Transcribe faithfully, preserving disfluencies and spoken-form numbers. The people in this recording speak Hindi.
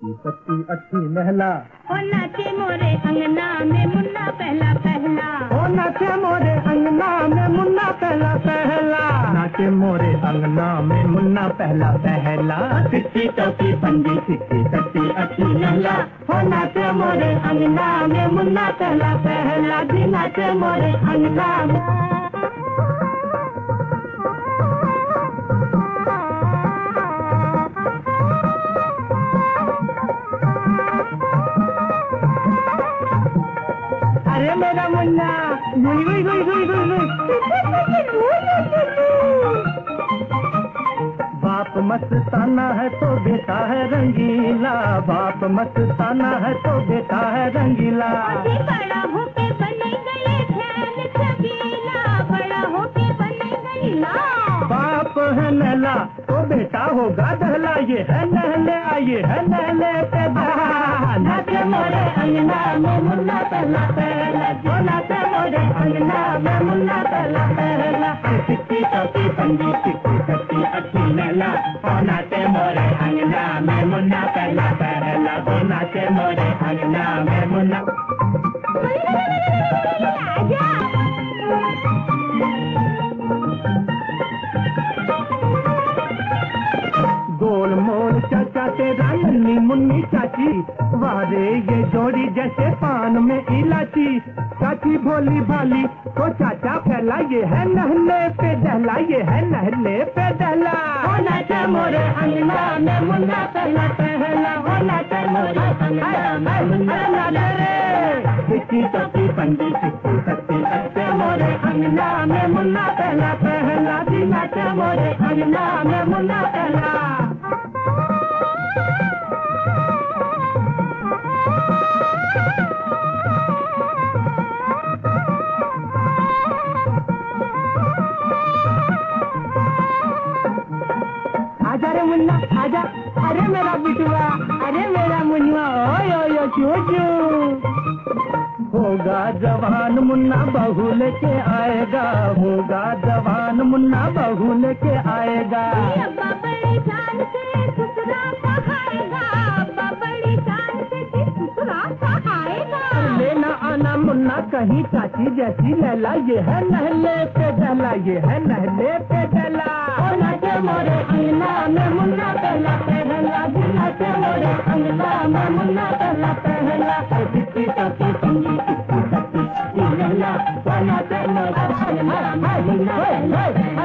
चिट्टी पत्ती अच्छी महला। ओ नाचे मोरे अंगना में मुन्ना पहला पहला। ओ नाचे मोरे अंगना में मुन्ना पहला पहला। नाचे मोरे अंगना में मुन्ना पहला पहला। चिट्टी टोपी पंजी चिट्टी पत्ती अच्छी महला। ओ नाचे मोरे अंगना में मुन्ना पहला पहला। जी नाचे मोरे अंगना में। अरे मेरा मुन्ना गुई गुई गुई गुई गुई बाप मस्ताना है तो बेटा है रंगीला। बाप मस्ताना है तो बेटा है रंगीला। बड़ा होके बने गए ख्याल छबीला। बड़ा होके बने गईला। बाप है नहला तो बेटा होगा दहला। ये है नहले ये है नहले पे नाचे मोरे अंगना में मुन्ना पहला पहला। जो नाचे मोरे अंगना में मुन्ना पहला पहला। चिट्टी टोपी पंजी चिट्टी पत्ती अच्छी नहला। ओ नाचे मोरे अंगना में मुन्ना पहला पहला। जो नाचे मोरे अंगना में मुन्ना। गोल मोल चाचा तेरा नन्नी मुन्नी चाची। वारे ये जोड़ी जैसे पान में इलाची। चाची भोली भाली तो चाचा फैला। ये है नहले पे दहला। ये है नहले पे दहला। ओ नाचे मोरे अंगना में मुन्ना पहला पहला। ओ नाचे मोरे अंगना में मुन्ना पहला। चिट्टी टोपी पंजी चिट्टी पत्ती अच्छे मोरे अंगना में मुन्ना पहला पहला। जी नाचे मोरे अंगना में मुन्ना पहला। आजा रे मुन्ना आजा। अरे मेरा बिटुआ अरे मेरा मुन्ना ओ यो चूचू। होगा जवान मुन्ना बहू लेके आएगा। होगा जवान मुन्ना बहू लेके आएगा। अब्बा बड़ी जान से ससुरा सहाएगा। अब्बा बड़ी जान से ससुरा सहाएगा। लेना आना मुन्ना कहीं चाची जैसी लैला। ये है नहले पे दहला। ये है नहले पे दहला। ओ नाचे मोरे अंगना में मुन्ना पहला पहला। नाचे मोरे अंगना में मुन्ना पहला पहला। चिट्टी टोपी पंजी चिट्टी पत्ती लहला। नाचे मोरे अंगना में मुन्ना पहला।